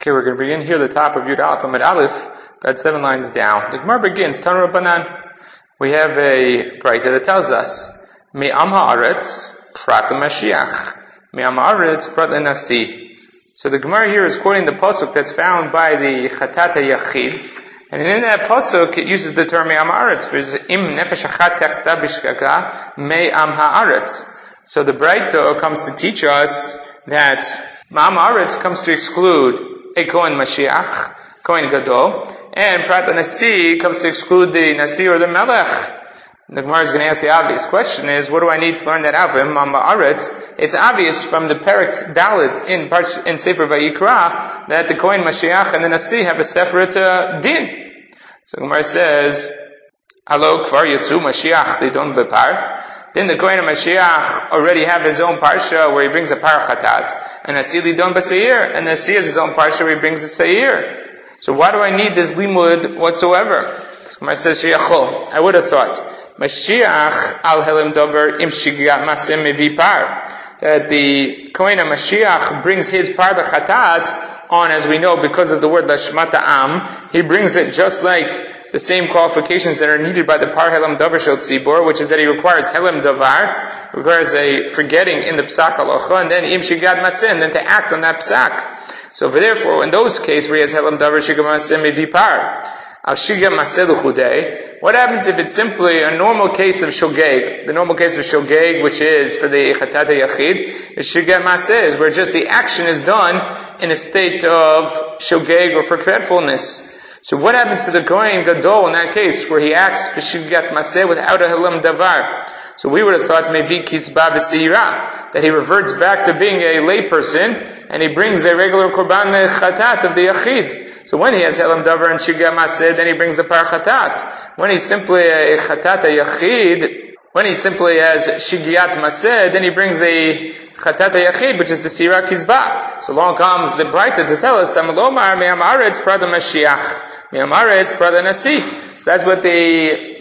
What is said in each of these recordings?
Okay, we're going to begin here, the top of Yud Aleph Amud Aleph, about 7 lines down. The Gemara begins, Tanu Rabbanan. We have a Braita that tells us, Me'am ha'aretz, prat Mashiach. Me'am ha'aretz, prat Nasi. So the Gemara here is quoting the pasuk that's found by the Chatat HaYachid. And in that pasuk, it uses the term Me'am ha'aretz, im nefesh achat techta bishkaka, Me'am ha'aretz. So the Braita comes to teach us that Me'am ha'aretz comes to exclude a Kohen Mashiach, Kohen Gadol, and Prat Nasi comes to exclude the Nasi or the Melech. The Gemara is going to ask the obvious question is, what do I need to learn that out from Me'am ha'aretz? It's obvious from the Perek Dalet in Sefer Vayikra that the Kohen Mashiach and the Nasi have a separate din. So the Gemara says, Alo kvar yotzu Mashiach lidon bepar. Then the Kohen Mashiach already have his own parsha where he brings a par chatat. And Nasi lidon b'seir. And Nasi has his own parsha where he brings a seir. So why do I need this limud whatsoever? So Gemara says, Sheyachol. I would have thought, Mashiach al helim dover im shigat masem mevi par. That the Kohen Mashiach brings his par the chatat on, as we know, because of the word lashmata am. He brings it just like the same qualifications that are needed by the par helam davar shel tzibor, which is that he requires helam davar, requires a forgetting in the psak halacha, and then im shigat maseh, and then to act on that psak. So therefore, in those cases where he has helam davar shigat maseh mevi par, al shigat maseh l'chudei, what happens if it's simply a normal case of shogeg? The normal case of shogeg, which is for the chatat yachid, is shigat maseh, is where just the action is done in a state of shogeg or forgetfulness. So what happens to the Kohen Gadol in that case, where he acts b'shigat maseh without a helam davar? So we would have thought maybe kisba b'seira, that he reverts back to being a layperson, and he brings a regular korban chatat of the yachid. So when he has helam davar and shigat maseh, then he brings the par chatat. When he's simply a chatat a yachid, when he simply has shigat maseh, then he brings the chatat yachid, which is the sira kizba. So along comes the Braita to tell us, Tamalomar me'am ha'aretz prat Mashiach, me'am ha'aretz prat Nasi. So that's what the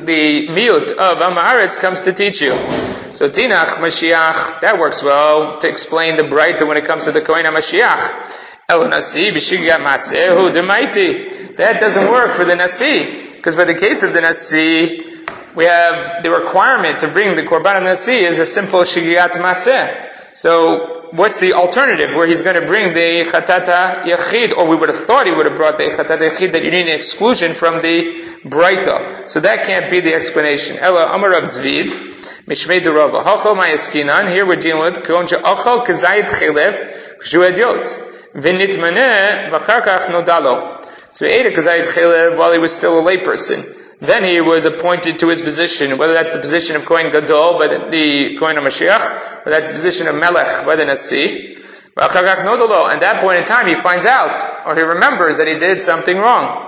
miut of Am ha'aretz comes to teach you. So Tinach Mashiach, that works well to explain the Braita when it comes to the Kohen Mashiach. El Nasi b'shigat masehu demaiti. That doesn't work for the Nasi, because by the case of the Nasi, we have the requirement to bring the Korban Nasi is a simple Shigiat Maseh. So, what's the alternative where he's going to bring the Chatata Yachid, or we would have thought he would have brought the Chatata Yachid, that you need an exclusion from the Braita. So that can't be the explanation. Ela Amar Rav Zvid, Mishmei Durava, Hachal Mayaskinan, here we're dealing with Konja Achal Kazayit Chilev, Kshu Ediot, Vinitmaneh, Vacharkach Nodalo. So he ate a Kazayit Chilev while he was still a layperson. Then he was appointed to his position, whether that's the position of Kohen Gadol by the Kohen HaMashiach, or that's the position of Melech by the Nasi. And at that point in time, he finds out, or he remembers that he did something wrong.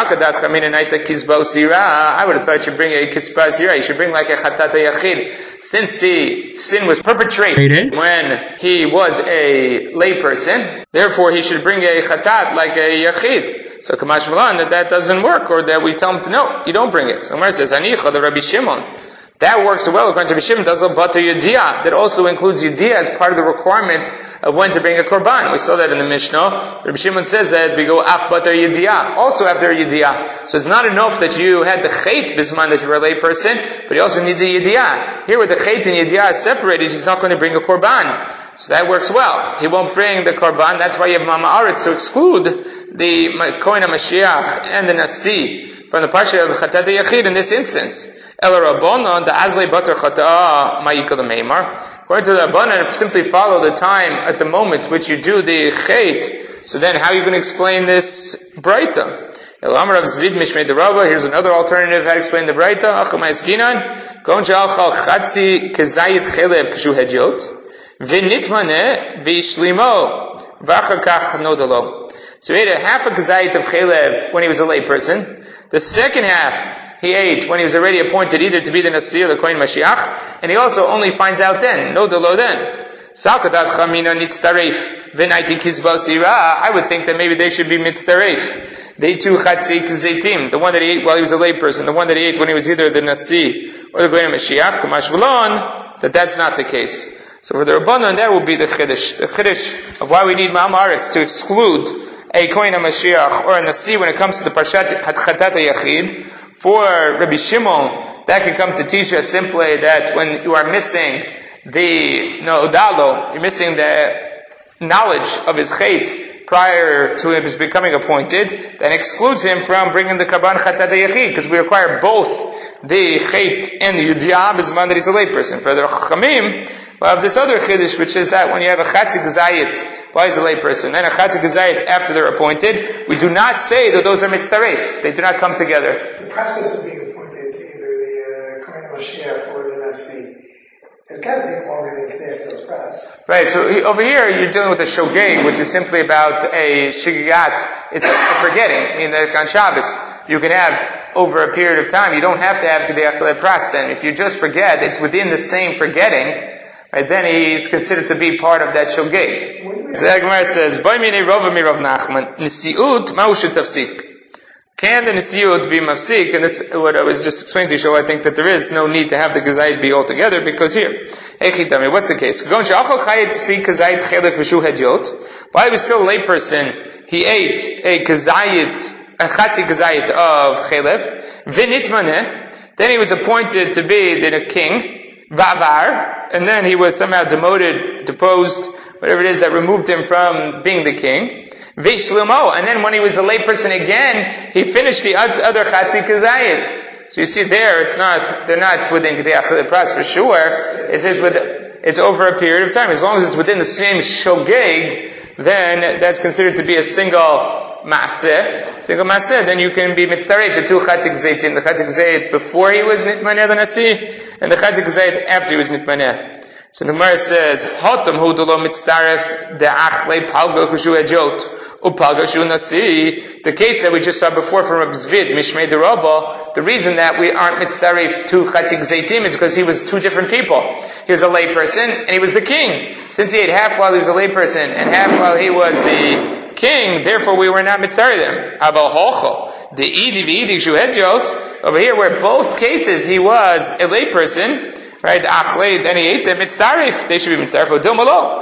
I would have thought you should bring a Kispa Zira, you should bring like a Chatat Yachid. Since the sin was perpetrated when he was a layperson, therefore he should bring a Chatat like a Yachid. So Kamash Malan, that doesn't work, or that we tell him to no, you don't bring it. So Gemara says, Anicha, the Rabbi Shimon. That works well according to Rabbi Shimon, does a butter Yudiyah. That also includes Yudiyah as part of the requirement of when to bring a korban. We saw that in the Mishnah. Rabbi Shimon says that we go af butter Yudiyah, also after Yudiyah. So it's not enough that you had the chait bisman that you were a layperson, but you also need the Yudiyah. Here where the chait and Yudiyah is separated, he's not going to bring a korban. So that works well. He won't bring the korban. That's why you have Me'am ha'aretz to exclude the Kohen HaMashiach and the Nasi from the parsha of Chatat Yachid in this instance. El Rabbanon, the Azlei Batar Chata Ma'ikal Meimar. According to the Rabbanon, simply follow the time at the moment which you do the chait. So then how are you going to explain this Braita? El Amar of Zvid Mishmei Derava, here's another alternative how to explain the Braita. Achamay Eskinan, Kon Sha'achal Chatzi Kezayit Chelev Kshu Hediot. V'nitmaneh v'ishlimo v'achakach nodalo. So he ate a half a kazayit of chelev when he was a layperson. The second half he ate when he was already appointed either to be the Nasi or the Kohen Mashiach, and he also only finds out then, nodalo then. Salkadat chamina nitztaref v'naiti kizba sira. I would think that maybe they should be mitztaref. They too chatzi kazeitim, the one that he ate while he was a layperson, the one that he ate when he was either the Nasi or the Kohen Mashiach, kamash v'lon, that's not the case. So for the Rabbanan, that will be the Chiddush of why we need Me'am ha'aretz to exclude a Kohen HaMashiach or a Nasi when it comes to the Parshat Chatat HaYachid. For Rabbi Shimon, that can come to teach us simply that when you are missing the Odalo, you're missing the knowledge of his chait prior to his becoming appointed, then excludes him from bringing the Karban Chatat HaYachid, because we require both the chait and the Yudiyah b'zman that he's a layperson. For the Chachamim, we have this other chiddush, which is that when you have a Chatzik Zayit while he's a layperson, and a Chatzik Zayit after they're appointed, we do not say that those are mitzaref. They do not come together. The process of being appointed to either the Kohen HaMashiach or the Nasi, it's got to take longer than Kedei Field's process. Right, so over here you're dealing with a shogeg, which is simply about a shigigat, it's a forgetting. I mean, like on Shabbos, you can have over a period of time, you don't have to have Kedei Field pras then. If you just forget, it's within the same forgetting, right, then he's considered to be part of that shogeg. So the Gemara says, Boy mini rova mi Rav Nachman, Nisiut ma'ushu tafsik. Can the Nisiut be mafsik? And this, what I was just explaining to you, I think that there is no need to have the Gazayit be all together, because here, Echitami, what's the case? While he was still a layperson, he ate a Gazayit, a Chatzi Gazayit of Chelev, Vinitmaneh, then he was appointed to be the king, Vavar, and then he was somehow deposed, whatever it is that removed him from being the king. Vishlumo, and then when he was a layperson again, he finished the other Chatzi Kazayit. So you see there, they're not within Kedei Achilei Pras for sure. It's over a period of time. As long as it's within the same shogeg, then that's considered to be a single maaseh, then you can be mitzdaref the two Chatzik Zaytim, the Chatzik Zayit before he was Nitmaneh the Nasi, and the Chatzik Zayit after he was Nitmaneh. So the Gemara says, Hotam hu delo mitzdaref de'achle palga kushu ejot, upalga shu Nasi. The case that we just saw before from Rabbi Zvid, Mishmei de Rava, the reason that we aren't mitzdaref to Chatzik Zaytim is because he was two different people. He was a layperson, and he was the king. Since he ate half while he was a layperson, and half while he was the king, therefore we were not mitzdaref them. Aval hocho, de'idi v'idi shu ejot, over here where both cases he was a layperson, right, achle, then he ate them, mitzdaref, they should be mitzdaref, dilmalo.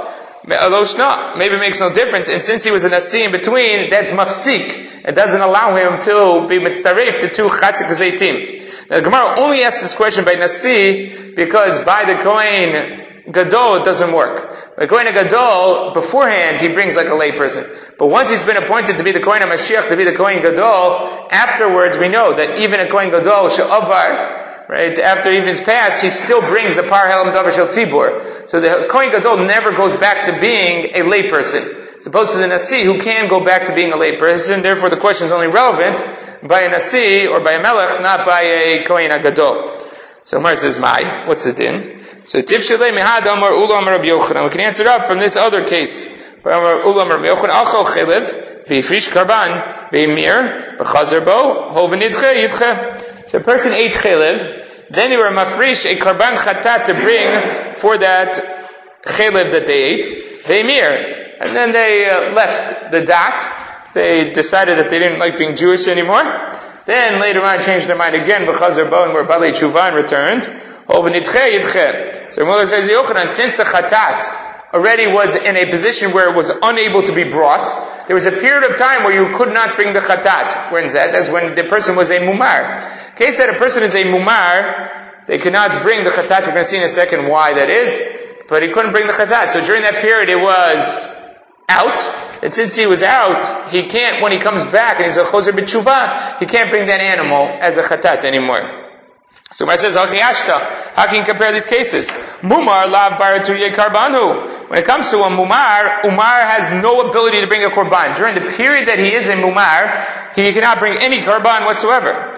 Maybe it makes no difference, and since he was a Nasi in between, that's mafsik. It doesn't allow him to be mitzdaref to two Chatzik Zaytim. Now the Gemara only asks this question by Nasi, because by the Kohen Gadol it doesn't work. The Kohen Gadol, beforehand, he brings like a layperson. But once he's been appointed to be the Kohen HaMashiach, to be the Kohen Gadol, afterwards we know that even a Kohen Gadol, she'avar, right, after even his past, he still brings the Par Helam Davar Shel Tzibur. So the Kohen Gadol never goes back to being a layperson. As opposed to the Nasi, who can go back to being a layperson. Therefore the question is only relevant by a Nasi or by a Melech, not by a Kohen Gadol. So Mar says, Mai, what's the din? So Tifshalei Mihad Amar Ulam Rabbi Yochanan. We can answer it up from this other case. Ulam Rabbi Yochanan, Achol Chelev, V'Yifrish Karban, V'Ymir, V'Chazer Bo, Hovenidche, Yidche. So a person ate Chelev, then they were mafrish a Karban Chatat to bring for that Chelev that they ate, V'Ymir. And then they left the dat. They decided that they didn't like being Jewish anymore. Then later on changed their mind again, V'Chazer Bo, and were Balei Tshuva and returned. Hovenidche, Yidche. So Mullah says, Yochanan, since the Chatat already was in a position where it was unable to be brought, there was a period of time where you could not bring the Chatat. When's that? That's when the person was a Mumar. In case that a person is a Mumar, they cannot bring the Chatat. We're going to see in a second why that is. But he couldn't bring the Chatat. So during that period it was out. And since he was out, he can't, when he comes back and he's a Choser B'Tshuva, he can't bring that animal as a Chatat anymore. So Gemara says, how can you compare these cases? Mumar lav baratuye karbanhu. When it comes to a Mumar, Umar has no ability to bring a Korban. During the period that he is a Mumar, he cannot bring any Korban whatsoever.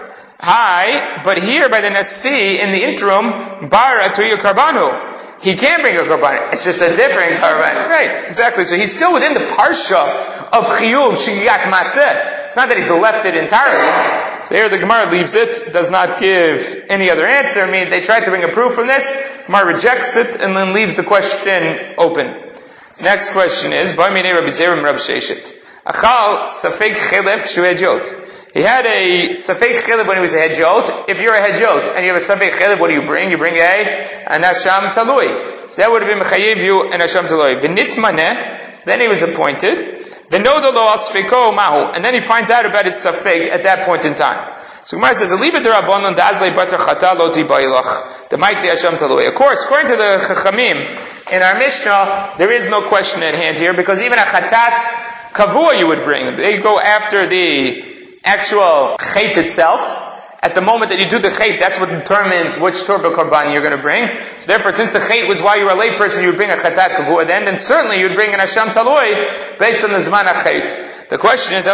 But here by the Nasi, in the interim, baratuye karbanhu. He can bring a Korban. It's just a different Korban. Right, exactly. So he's still within the Parsha of Chiyuv Shigiyat Maseh. It's not that he's left it entirely. So here the Gemara leaves it, does not give any other answer. I mean, they tried to bring a proof from this. Gemara rejects it and then leaves the question open. The next question is, Bar Minei Rabbi Zerim Rabbi Sheshet. Achal Safek Chelev Kshu Hedjot. He had a Safek Chelev when he was a Hedjot. If you're a Hedjot and you have a Safek Chelev, what do you bring? You bring an Asham Talui. So that would have been Mechayev you an Asham Talui. V'nitmaneh, then he was appointed. And then he finds out about his safek at that point in time. So Gemara says, of course, according to the Chachamim, in our Mishnah, there is no question at hand here, because even a chatat kavua you would bring. They go after the actual chait itself. At the moment that you do the chait, that's what determines which torba korban you're going to bring. So therefore, since the chait was why you were a lay person, you would bring a chatat kavua then certainly you would bring an asham taloi based on the zman chait. The question is,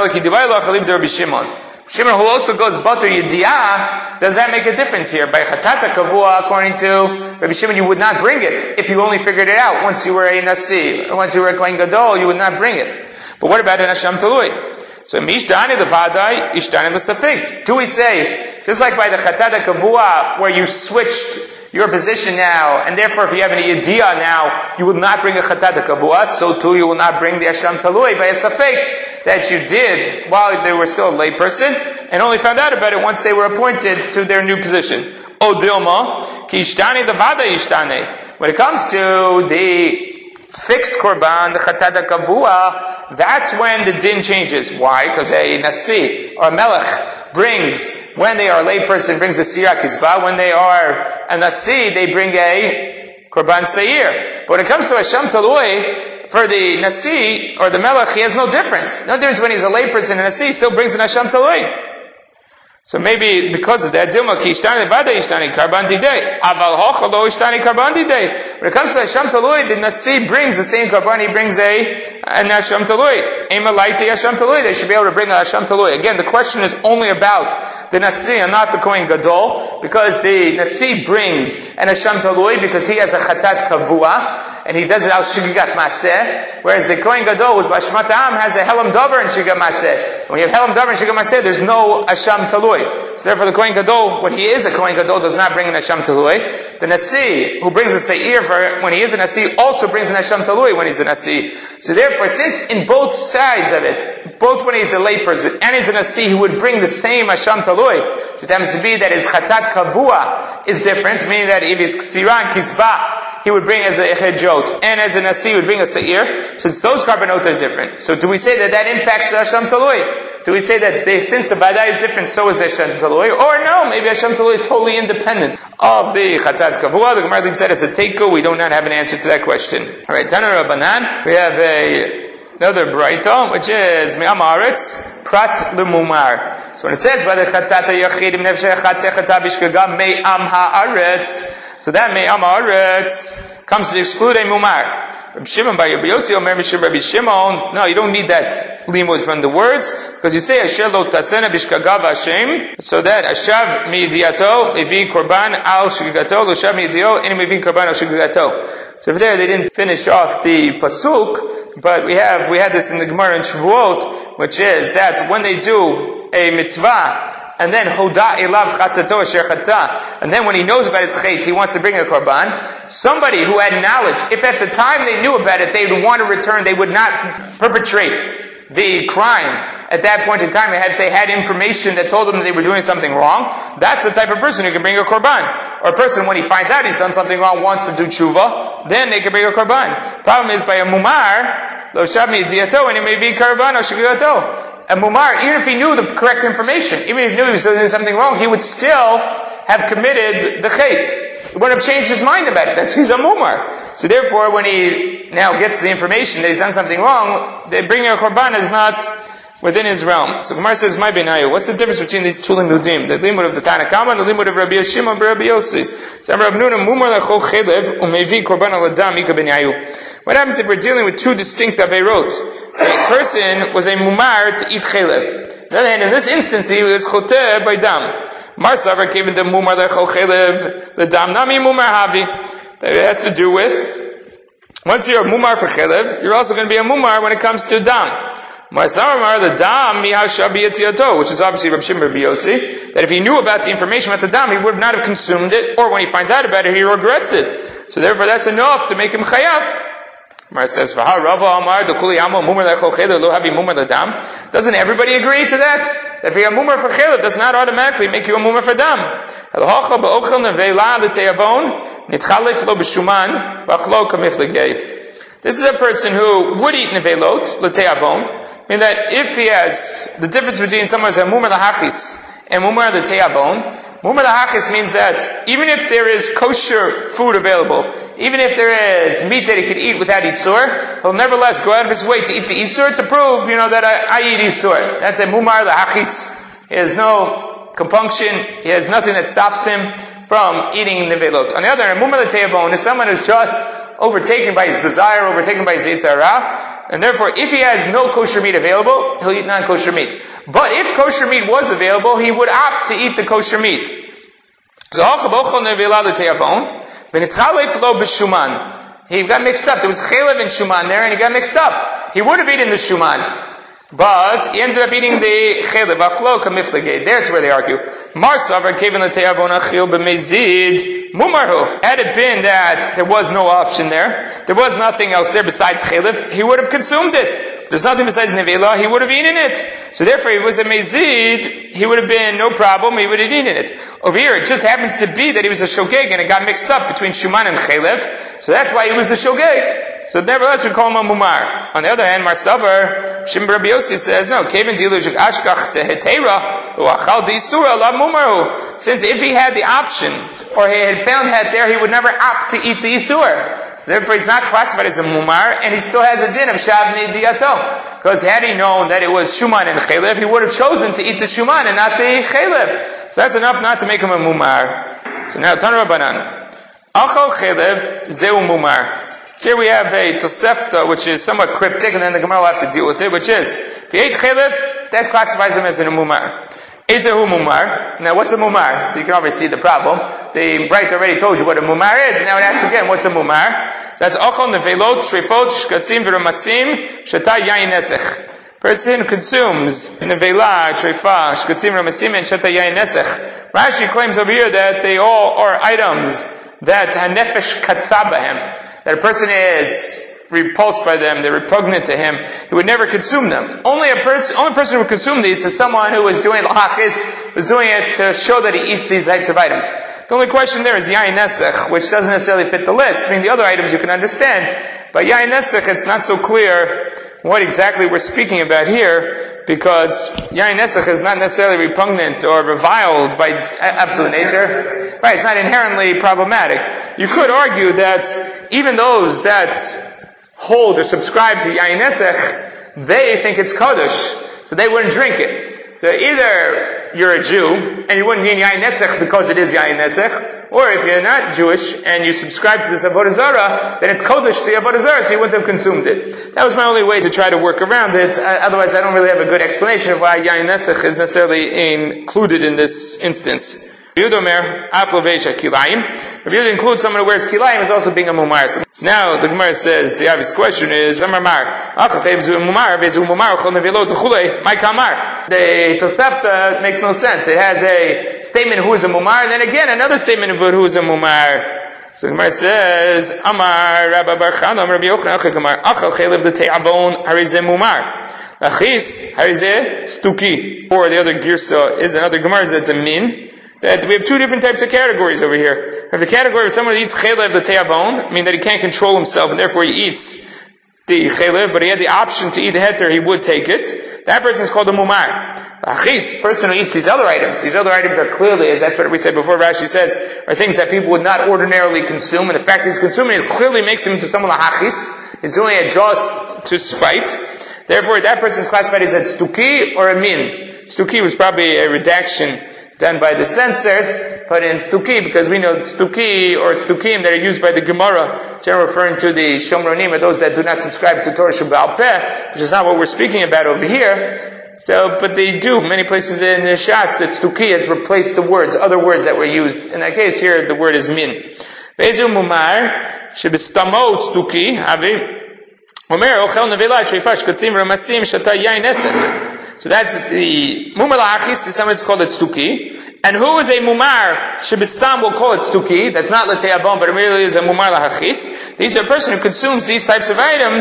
Shimon, who also goes butter yediyah, does that make a difference here? By chatata kavua, according to Rabbi Shimon, you would not bring it if you only figured it out once you were a nasi, or once you were a kohen gadol, you would not bring it. But what about an asham talui? So mishdani levadai, ishtani l'safik. Do we say, just like by the chatata kavua, where you switched your position now, and therefore if you have any yediyah now, you will not bring a chatata kavua, so too you will not bring the asham talui by a safik that you did while they were still a lay person, and only found out about it once they were appointed to their new position. O Dilma, ki ishtani devada ishtani. When it comes to the fixed korban, the chatata kavua, that's when the din changes. Why? Because a nasi or a melech brings, when they are a lay person, brings the sirah kizbah. When they are a nasi, they bring a korban seir. But when it comes to Asham talui, for the nasi or the melech, he has no difference. No difference when he's a lay person and a nasi still brings an Asham talui. So maybe because of that, Dilma ki ishtani vada ishtani karban didei. Aval hocha lo ishtani karban didei. When it comes to Asham talui, the nasi brings the same karban, he brings an Asham talui. Ema laiti Asham talui, they should be able to bring an Asham talui. Again, the question is only about the nasi and not the kohen gadol, because the nasi brings an Asham talui because he has a chatat kavua, and he does it al shigat maseh, whereas the kohen gadol, who's bashmat am, has a helam davar and shigat maseh. When you have helam davar and shigat maseh, there's no Asham talui. So therefore the kohen gadol, when he is a kohen gadol, does not bring an Asham talui. The nasi, who brings a seir when he is a nasi, also brings an Asham talui when he's a nasi. So therefore, since in both sides of it, both when he's a lay person and he's a nasi, he would bring the same Asham talui. Just happens to be that his chatat kavua is different, meaning that if his ksiran kizbah, he would bring as a echejot, and as a nasi he would bring a seir, since those carbonot are different. So do we say that impacts the Asham talui? Do we say that since the Vadai is different, so is the Asham talui? Or no, maybe Asham talui is totally independent of the Chatat Kavua. The Gemara said as a teiko, we do not have an answer to that question. Alright, Tana Rabbanan, we have another Braita, which is Me'am Haaretz, Prat L'Mumar. So when it says, V'lechatata yachidim nefshe echatechata bishkaga Me'am Haaretz, so that Me'am Haaretz comes to exclude a Mumar. Rabbi Shimon by Rabbi Yossi Omer Rabbi Shimon. No, you don't need that limud from the words, because you say Asher lo tasena bishkagav Hashem, so that Ashav midiato evi korban al shigato lo shav midio any evi korban al shigato. So over there they didn't finish off the pasuk, but we had this in the Gemara in Shavuot, which is that when they do a mitzvah, and then hoda elav chatato asher chata, and then when he knows about his chait, he wants to bring a korban. Somebody who had knowledge, if at the time they knew about it, they would want to return, they would not perpetrate the crime at that point in time. If they had information that told them that they were doing something wrong, that's the type of person who can bring a korban. Or a person, when he finds out he's done something wrong, wants to do tshuva, then they can bring a korban. Problem is, by a mumar, lo shabni diato, and it may be korban or shigato. A mumar, even if he knew the correct information, even if he knew he was doing something wrong, he would still have committed the chait. He wouldn't have changed his mind about it. That's he's a mumar. So therefore, when he now gets the information that he's done something wrong, bringing a korban is not within his realm. So Gemara says, "My benayu." What's the difference between these two limudim? The limud of the Tana Kama and the limud of Rabbi Yishim and Rabbi Yossi. So Rabbi Nuna mumar lechol chelev umevi korban aladam ika benayu. What happens if we're dealing with two distinct averot? A person was a mumar to eat chelev. On the other hand, in this instance, he was choteh by dam. Mar Savar gave the mumar lechol chelev, the dam nami mumar havi. That it has to do with, once you're a mumar for chelev, you're also going to be a mumar when it comes to dam. Mar Savar, the dam mihashabi yetziato, which is obviously Rabbi Shimon Rabbi Yossi, that if he knew about the information about the dam, he would not have consumed it, or when he finds out about it, he regrets it. So therefore, that's enough to make him chayav. Mar says, doesn't everybody agree to that? That if you're a mumar for chelev, does not automatically make you a mumar for dam. This is a person who would eat nevelot, l'te'avon, meaning that if he has the difference between someone who's a mumar lahachis and mumar l'te'avon, mumar lahachis means that even if there is kosher food available, even if there is meat that he could eat without isur, he'll nevertheless go out of his way to eat the isur to prove, that I eat isur. That's a mumar lahachis. He has no compunction. He has nothing that stops him from eating nevelot. On the other hand, mumar l'te'avon is someone who's just overtaken by his desire, overtaken by his yetzer hara, and therefore if he has no kosher meat available, he'll eat non-kosher meat. But if kosher meat was available, he would opt to eat the kosher meat. He got mixed up. There was chelev and shuman there, and he got mixed up. He would have eaten the shuman, but he ended up eating the chelev. Achlo kamiflaged. There's where they argue. Marsavar kevin l'te'avon achil b'mezid mumarhu. Had it been that there was no option there was nothing else there besides chelev, he would have consumed it. If there's nothing besides nevela, he would have eaten it. So therefore, if it was a mezid, he would have been no problem, he would have eaten it. Over here, it just happens to be that he was a shogeg and it got mixed up between shuman and chelev, so that's why he was a shogeg. So nevertheless, we call him a mumar. On the other hand, Marsavar, Shimon Rabbi Yossi says, no, kevin dilushik ashkach tehetera, u'achal de'isura la mumaru. Since if he had the option, or he had found het there, he would never opt to eat the isur. So therefore, he's not classified as a mumar, and he still has a din of shavni diyato. Because had he known that it was shuman and chelev, he would have chosen to eat the shuman and not the chelev. So that's enough not to make him a mumar. So now, Tana Rabbanan. Achal chelev zeu mumar. So here we have a Tosefta, which is somewhat cryptic, and then the Gemara will have to deal with it, which is, if he ate chelev, that classifies him as a mumar. Ezehu mumar. Now, what's a mumar? So you can already see the problem. The Bright already told you what a mumar is, and now it asks again, what's a mumar? So that's ochel nevelot, shrefot, shkatzim, v'ramasim, shata yayin nesech. Person consumes nevela, shrefa, shkatzim, ramasim, and shata yayin nesech. Rashi claims over here that they all are items that hanefesh katzabahem, that a person is repulsed by them, they're repugnant to him, he would never consume them. Only person who would consume these is someone who was doing lahachis, was doing it to show that he eats these types of items. The only question there is yayin nesech, which doesn't necessarily fit the list. I mean, the other items you can understand, but yayin nesech, it's not so clear what exactly we're speaking about here, because yayin nesech is not necessarily repugnant or reviled by its absolute nature. Right, it's not inherently problematic. You could argue that even those that hold or subscribe to yayin nesech, they think it's kodesh, so they wouldn't drink it. So either you're a Jew, and you wouldn't be in yayin nesech because it is yayin nesech, or if you're not Jewish, and you subscribe to this avodah zarah, then it's kodesh, the avodah zarah, so you wouldn't have consumed it. That was my only way to try to work around it. Otherwise, I don't really have a good explanation of why yayin nesech is necessarily included in this instance. Rabbi Yehuda includes someone who wears kilayim as also being a mumar. So now the Gemara says the obvious question is the Tosefta makes no sense. It has a statement who is a mumar, and then again another statement about who is a mumar. So the Gemara says Amar Rabba Bar Chana Rabbi Yochanan Achik Achal Chelev the Te'avon Harizeh Mumar Achis Harizeh Stuki. Or the other girsa is another Gemara that's a min. That we have two different types of categories over here. We have the category of someone who eats chelev the te'avon, meaning that he can't control himself and therefore he eats the chelev, but he had the option to eat the heter, he would take it. That person is called a mumar. Achis, person who eats these other items are clearly, as that's what we said before, Rashi says, are things that people would not ordinarily consume, and the fact that he's consuming it clearly makes him into someone achis. He's doing it just to spite. Therefore, that person is classified as a stuki or a min. Stuki was probably a redaction done by the censors, but in Stuki, because we know Stuki or Stukim that are used by the Gemara, generally referring to the Shomronim, or those that do not subscribe to Torah Shebaal Peh, which is not what we're speaking about over here. So, but they do, many places in the Shas, that Stuki has replaced the words, other words that were used. In that case here, the word is min. Bezu Mumar, Shebistamo Stuki, Avi, Omer, Ochel Nevela, Shrifash, Katzim, Ramasim, Shata Yain Esech. So that's the mumar la'achis, is something that's called it stuki. And who is a mumar shebistam, we'll call it stuki. That's not l'te'avon, but it really is a mumar la'achis. These are a person who consumes these types of items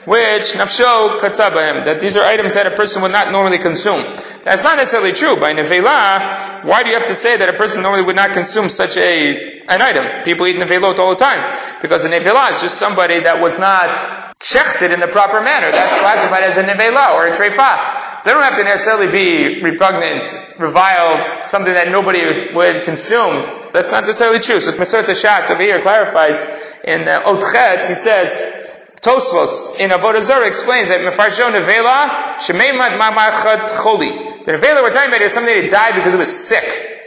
which nafsho katzabahem, that these are items that a person would not normally consume. That's not necessarily true. By nevela, why do you have to say that a person normally would not consume such an item? People eat nevelot all the time. Because a nevela is just somebody that was not shechted in the proper manner. That's classified as a nevela or a treifa. They don't have to necessarily be repugnant, reviled, something that nobody would consume. That's not necessarily true. So Masoret Hashatz over here clarifies in Otchet, he says, Tosfos in Avodah Zarah explains that Mefarsho Nevela Shemeimad Mamachat Choli. The Nevela we're talking about is something that died because it was sick.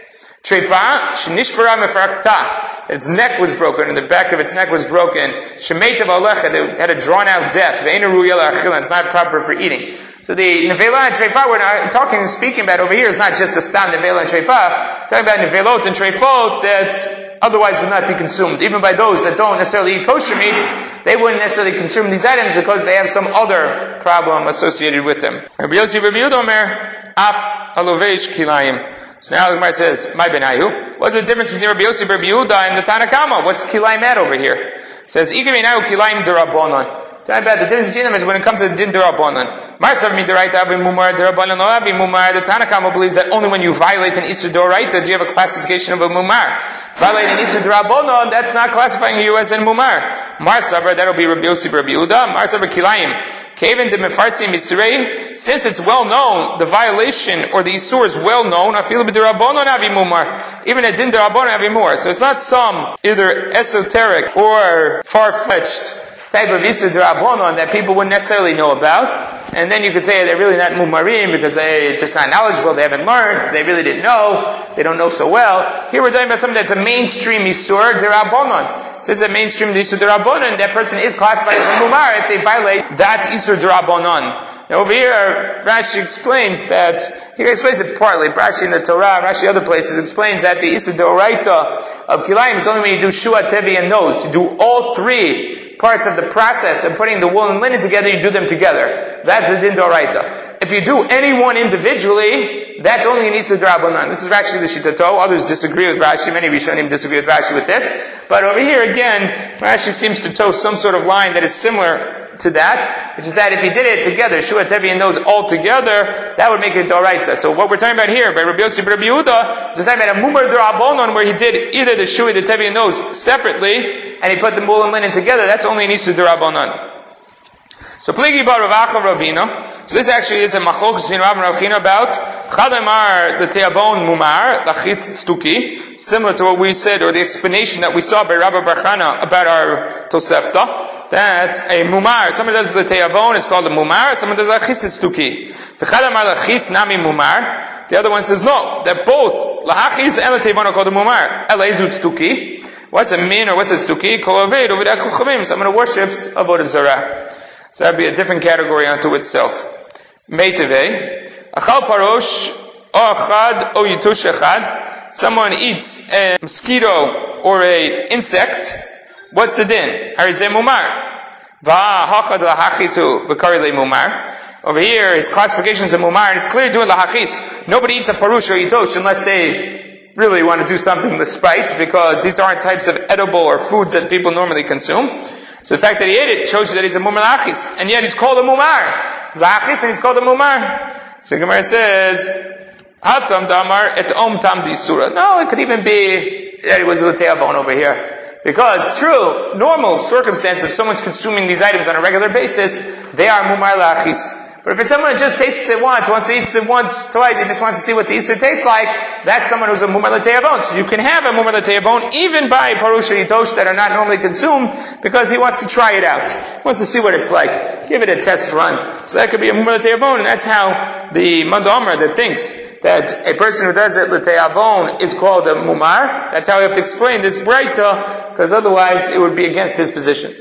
Treifa Shenishbara Mefarakta, that its neck was broken and the back of its neck was broken. Shemeitav Alecha, that had a drawn out death. Ve'ena Ruya La'achila, it's not proper for eating. So the nevela and treifa we're talking and speaking about over here is not just a stam nevela and treifa. Talking about nevelot and treifot that otherwise would not be consumed. Even by those that don't necessarily eat kosher meat, they wouldn't necessarily consume these items because they have some other problem associated with them. Rabbi Yossi Rabbi Yehuda Omer, af alovesh kilayim. So now the Gemara says, my benayu. What's the difference between Rabbi Yossi Rabbi Yehuda and the Tanakama? What's kilayim at over here? It says, Ika benayu kilayim derabonon. The difference between them is when it comes to the din derabanan. Martzav midaraita avi mumar derabanan lo avi mumar. The Tanakama believes that only when you violate an isur doraita do you have a classification of a mumar. Violate an isur derabanan, that's not classifying you as a mumar. Martzav, that'll be Rabbi Yossi Rabbi Yehuda. Martzav kilayim. Kaven de mefarsim isrei. Since it's well known, the violation or the isur is well known. Afilu b'derabanan avi mumar. Even a din derabanan avi mumar. So it's not some either esoteric or far-fetched type of isur d'rabbanan that people wouldn't necessarily know about, and then you could say they're really not mumarim because they're just not knowledgeable, they haven't learned, they really didn't know, they don't know so well. Here we're talking about something that's a mainstream isur d'rabbanan. It says that mainstream isur d'rabbanan, that person is classified as a mumar if they violate that isur d'rabbanan. Now over here, Rashi explains that, he explains it partly, Rashi in the Torah, Rashi other places explains that the isur d'oraita of kilayim is only when you do shua, tevi, and nose. You do all three parts of the process of putting the wool and linen together, you do them together. That's the din d'oraita. If you do any one individually, that's only an isur d'rabbanan. This is actually the shitato. Others disagree with Rashi. Many Rishonim disagree with Rashi with this. But over here again, Rashi seems to toe some sort of line that is similar to that, which is that if he did it together, shua, tevi, and nose all together, that would make it d'oraita. So what we're talking about here, by Rabbi Yossi Rabbi Yehuda, is we're talking about a mumar d'rabbanan where he did either the shua, the tevi, and nose separately, and he put the wool and linen together. That's only an isur d'rabbanan. So pligi bar Rav Acha Ravina. So this actually is a machlokus between Rav and Rav China about Chadamar the teavon mumar lachis stuki, similar to what we said or the explanation that we saw by Rabbi Bar Chana about our Tosefta. That a mumar, someone does the teavon is called a mumar, someone does lachis stuki. The Chadamar lachis nami mumar. The other one says no, that both lachis and the teavon are called a mumar. Elezut stuki. What's a min or what's a stuki? Kol aved uvidak chuchavim. Someone who worships avodah zarah. So that would be a different category unto itself. Meiteve, achal parosh, o achad, o yitush achad. Someone eats a mosquito or a insect. What's the din? Harizeh mumar. Va hachad lahachisu v'kari le mumar. Over here, his classification is a mumar, and it's clearly doing lahachis. Nobody eats a parush or yitosh unless they really want to do something with spite, because these aren't types of edible or foods that people normally consume. So the fact that he ate it shows you that he's a mumar lachis, and yet he's called a mumar. He's lachis and he's called a mumar. So Gemara says, Hatam damar et om tam di surah. No, it could even be that he was a teavon over here. Because, true, normal circumstance, if someone's consuming these items on a regular basis, they are mumar lachis. But if it's someone who just tastes it once to eat it once, twice, he just wants to see what the isur tastes like, that's someone who's a mumar l'teavon. So you can have a mumar l'teavon even by parush or yitosh that are not normally consumed, because he wants to try it out. He wants to see what it's like. Give it a test run. So that could be a mumar l'teavon, and that's how the Mandamar that thinks that a person who does it l'teavon is called a mumar. That's how we have to explain this breita, because otherwise it would be against his position.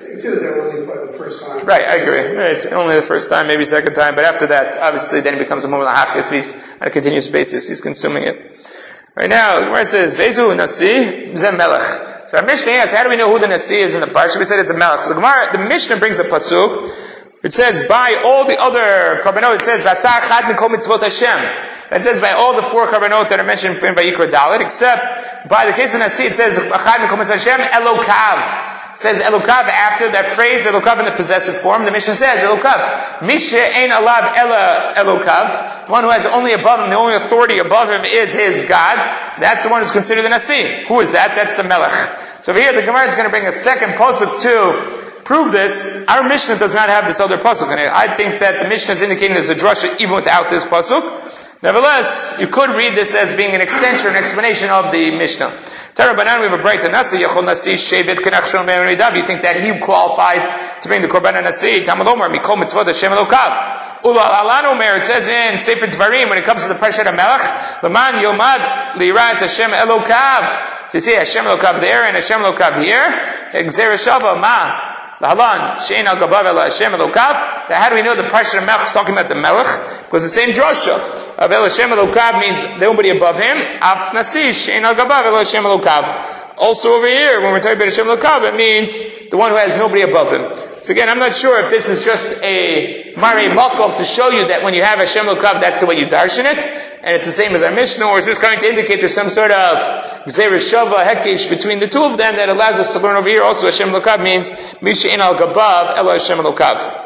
The first time. Right, I agree. Right, only the first time, maybe second time, but after that, obviously, then it becomes a mumar l'hachis. He's on a continuous basis, he's consuming it. Right now, where it says Vezu Nasi Zem Melech. So our Mishnah asks, how do we know who the Nasi is in the parsha? We said it's a Melech. So the Mishnah brings a pasuk. It says by all the other karbanot. It says Vasach Chad Mikol Mitzvot Hashem. It says by all the 4 karbanot that are mentioned in Vayikra Dalet, except by the case of Nasi, it says Chad Mikol Mitzvot Hashem Elokav. says Elokav after that phrase, Elokav in the possessive form. The Mishnah says Elokav. Misha ein alav ela Elokav. The one who has only above him, the only authority above him is his God. That's the one who's considered the Nasi. Who is that? That's the Melech. So over here the Gemara is going to bring a second pasuk to prove this. Our Mishnah does not have this other pasuk in it. I think that the Mishnah is indicating there's a drasha even without this pasuk. Nevertheless, you could read this as being an extension, an explanation of the Mishnah. Tarabanan, we have a bright Nasi, Yachol Nasi, Shevet, Kenachshon, Me'eridav. You think that he qualified to bring the Korban Nasi? Tamalomar, Mikol Mitzvot, Hashem Elokav. Ula Alan Omer, it says in Sefer Dvarim, when it comes to the Parshat HaMelech, Laman Yomad, Lirat Hashem Elokav. So you see Hashem Elokav there and Hashem Elokav here. Exer Shava, Ma. Lahalan, Shein al Gabav El Hashem Elokav. How do we know the Parshat HaMelech is talking about the Melech? Because the same drasha of El Hashem Elokav means nobody above him. Af Nasi, Shein al Gabav El Hashem Elokav. Also over here, when we're talking about Hashem Elokav, it means the one who has nobody above him. So again, I'm not sure if this is just a Mari Makom to show you that when you have Hashem Elokav, that's the way you darshan it, and it's the same as our Mishnah, or is this going to indicate there's some sort of Gzeir Shava, Hekesh between the two of them that allows us to learn over here also Hashem Elokav means Misha in al Gabav, Ela Hashem Elokav.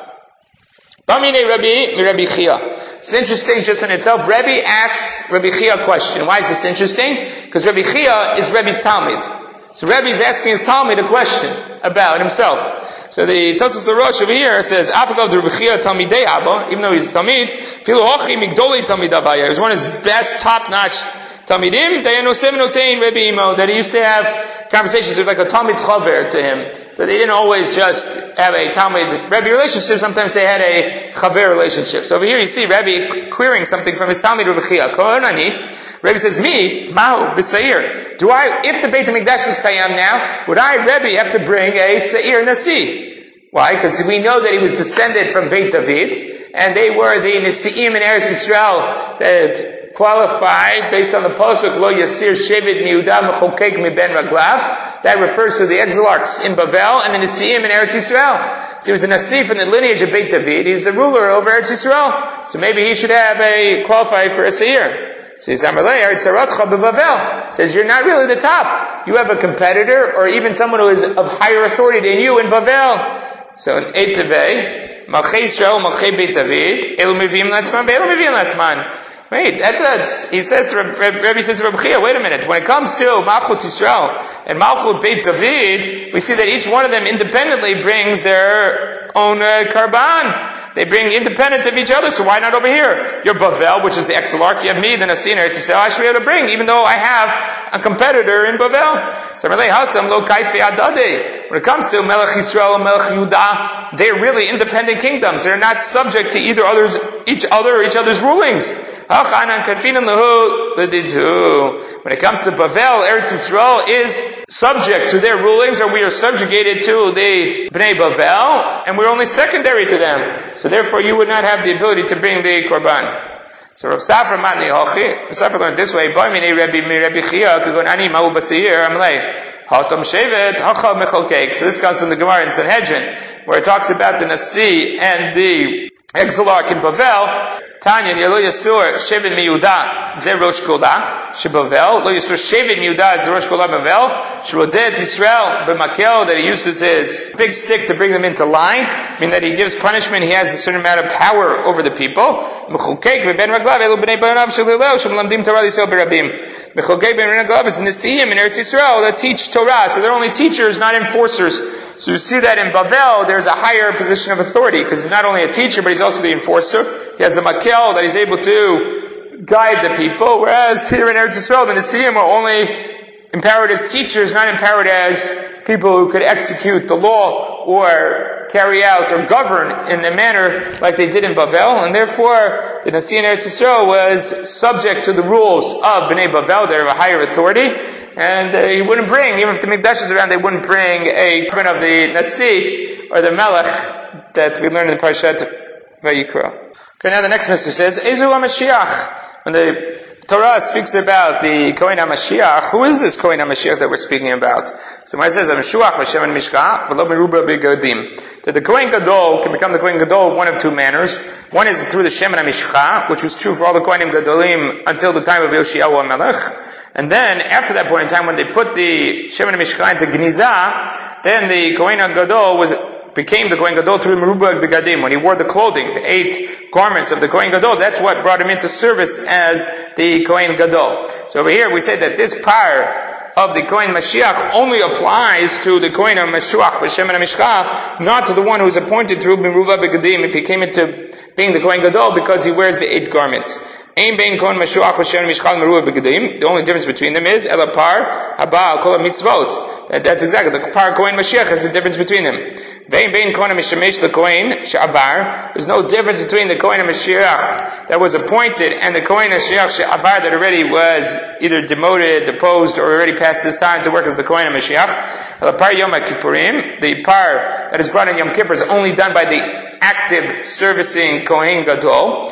Bamine Rabbi Chia. It's interesting just in itself. Rabbi asks Rabbi Chia a question. Why is this interesting? Because Rabbi Chia is Rabbi's Talmud. So Rabbi is asking his Talmud a question about himself. So the Tosfos HaRosh over here says, Afagav Rabbi Chia Talmidei Abba, even though he's Talmid, Filu Hochi Migdoli Talmid Abaya. He was one of his best top-notch Talmidim, that he used to have conversations with like a Talmid Chaver to him. So they didn't always just have a Talmud Rebbe relationship, sometimes they had a Chaver relationship. So over here you see Rebbe querying something from his Talmud Rabbi Chia. Rebbe says, me, Mahu, B'Seir. If the Beit HaMikdash was Kayam now, would I, Rebbe, have to bring a Seir Nasi? Why? Because we know that he was descended from Beit David, and they were the Nesi'im in Eretz Yisrael that qualified based on the pasuk Lo Yasir Shevet Miudah Mechokek Miben Raglav. That refers to the exilarchs in Bavel and the Nesi'im in Eretz Yisrael. So he was a Nasi from the lineage of Beit David. He's the ruler over Eretz Yisrael. So maybe he should have a qualify for a Seir. Says says you're not really the top. You have a competitor or even someone who is of higher authority than you in Bavel. So in Eight Tevei, Malchei Yisrael, Malchei Beit David, Elu Mivim Latzman, Elu Mivim Latzman. Wait, he says to Rabbi says to Rabbi Chia, wait a minute. When it comes to Malchut Yisrael and Malchut Beit David, we see that each one of them independently brings their own karban. They bring independent of each other, so why not over here? You're Bavel, which is the exilarch. You have me, the Nasi in Eretz Yisrael. I should be able to bring, even though I have a competitor in Bavel. So when it comes to Melech Yisrael and Melech Yehuda, they're really independent kingdoms. They're not subject to each other's rulings. When it comes to Bavel, Eretz Yisrael is subject to their rulings, or we are subjugated to the Bnei Bavel, and we're only secondary to them. So therefore you would not have the ability to bring the Korban. So Rav Safra Matni Hochi, Rav Safra learned this way, Boy Minei Rabbi Chia, Kugonani Ma'u Basir, Amalei, Hatam Shevet, Hacha Mechalkek. So this comes from the Gemara in Sanhedrin, where it talks about the Nasi and the exilarch in Bavel. Tanya, Lo Yasur Shevet Miyuda, Ze Rosh Kolah, Shebavel, Lo Yasur Shevet Miyuda, Ze Rosh Kolah Bavel, Sherodet Yisrael, B'Makel, that he uses his big stick to bring them into line, meaning that he gives punishment, he has a certain amount of power over the people. Mechokek, B'Ben Raglav, Elu B'nei B'anav Shalilel, Shemalamdim Torah Yisrael B'Rabim. Mechokek, B'en Raglav is Nesi'im in Eretz Yisrael that teach Torah, so they're only teachers, not enforcers. So you see that in Bavel, there's a higher position of authority, because he's not only a teacher, but he's also the enforcer. He has a makel that he's able to guide the people, whereas here in Eretz Yisrael, the Nesi'im are only empowered as teachers, not empowered as people who could execute the law or carry out or govern in the manner like they did in Bavel, and therefore the Nasi in Eretz Yisrael was subject to the rules of Bnei Bavel. They're of a higher authority, and he wouldn't bring, even if the Mikdash is around, they wouldn't bring a korban of the Nasi or the Melech that we learned in Parashat Vayikra. Okay, now the next Mishnah says, Ezu HaMashiach. When the Torah speaks about the Kohen HaMashiach, who is this Kohen HaMashiach that we're speaking about? So when it says, HaMashiach Hashem and Mishka, V'lo Meruba B'Godim. So the Kohen Gadol can become the Kohen Gadol one of two manners. One is through the Shem and HaMishcha, which was true for all the Kohenim Gadolim until the time of Yoshiyahu HaMelech. And then, after that point in time, when they put the Shemen HaMishcha into Gniza, then the Kohen HaGadol became the Kohen Gadol through Merubah Begadim. When he wore the clothing, the 8 garments of the Kohen Gadol, that's what brought him into service as the Kohen Gadol. So over here we say that this par of the Kohen Mashiach only applies to the Kohen HaMashiach, B'Shem HaMishcha, not to the one who is appointed through Merubah Begadim if he came into being the Kohen Gadol because he wears the 8 garments. The only difference between them is Elapar Haba Kol HaMitzvot. That's exactly the par Kohen Mashiach is the difference between them. There's no difference between the Kohen Mashiach that was appointed and the Kohen Mashiach She'avar that already was either demoted, deposed, or already passed his time to work as the Kohen Mashiach. Elapar Yom HaKippurim, the par that is brought in Yom Kippur is only done by the active servicing Kohen Gadol.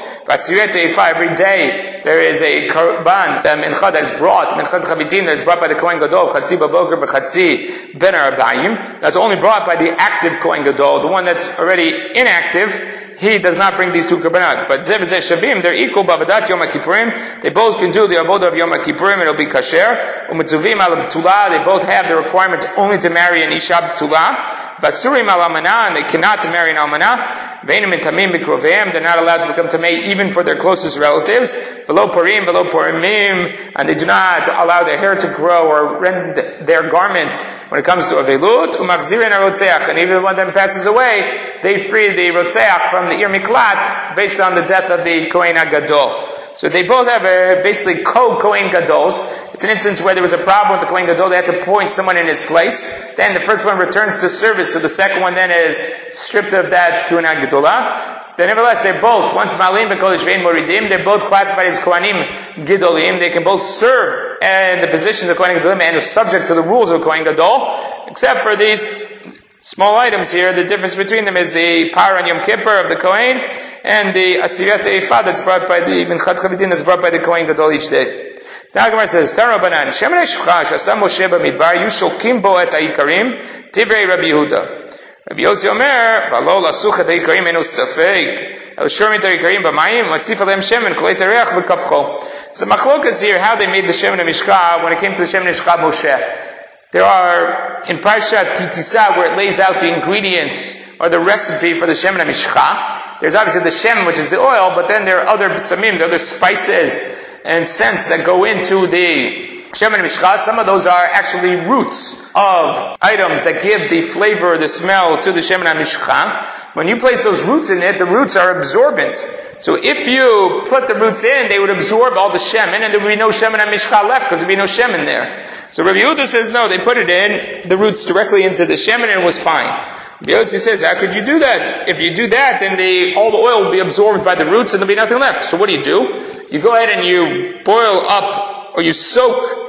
Every day there is a korban, mincha that is brought, minchat chavitin that is brought by the Kohen Gadol, chatzi baboker b'chatzi ben arbaim. That's only brought by the active Kohen Gadol. The one that's already inactive, he does not bring these 2 korbanot. But Zeh v'Zeh Shavim, they're equal, b'avadat Yom HaKippurim. They both can do the avodah of Yom HaKippurim, it'll be kasher. U'mitzuvim al b'tulah, they both have the requirement only to marry an isha b'tulah. V'asurim al almanah, and they cannot to marry an almanah. V'einim tamim b'kroveim, they're not allowed to become tamei even for their closest relatives. V'lo parim, v'lo parimim, and they do not allow their hair to grow or rend their garments when it comes to avelut. U'machzirin ha-rotzeach, and even when one of them passes away, they free the rotzeach from the Ir Miklat based on the death of the Kohen HaGadol. So they both have basically Kohen Gadols. It's an instance where there was a problem with the Kohen Gadol. They had to appoint someone in his place. Then the first one returns to service, so the second one then is stripped of that Kohen Gadolah. Then nevertheless, they're both, once Malim B'Kodesh Ve'en Moridim, they're both classified as Kohanim Gidolim. They can both serve in the positions of Kohen Gadolim and are subject to the rules of Kohen Gadol, except for these small items here. The difference between them is the par on Yom Kippur of the Kohen and the Asiriyat Eifa that's brought by the Minchat Chavitin that's brought by the Kohen Gadol each day. The Gemara says, Tana Rabbanan, Shemen HaMishcha Shasam Moshe B'Midbar, Yushokim Bo Et HaIkarim, Divrei Rabbi Yehuda. Rabbi Yossi Omer, V'lo Lasuch Et HaIkarim Enu Safek, El Shormit HaIkarim B'Mayim, Matzif Alem Shemen, Kolei Tereach B'Kavcho. So Machlokas here, how they made the Shemen HaMishcha when it came to the Shemen HaMishcha Moshe. There are, in Parshat Kitisa, where it lays out the ingredients or the recipe for the Shemen HaMishcha, there's obviously the Shem, which is the oil, but then there are other Samim, the other spices and scents that go into the Shemen HaMishcha. Some of those are actually roots of items that give the flavor, the smell to the Shemen HaMishcha. When you place those roots in it, the roots are absorbent. So if you put the roots in, they would absorb all the shemen, and there would be no Shemen HaMishcha left, because there would be no shemen there. So Rabbi Yehuda says, no, they put it in, the roots directly into the shemen, and it was fine. Rabbi Yossi says, how could you do that? If you do that, then all the oil will be absorbed by the roots, and there'll be nothing left. So what do? You go ahead and you boil up, or you soak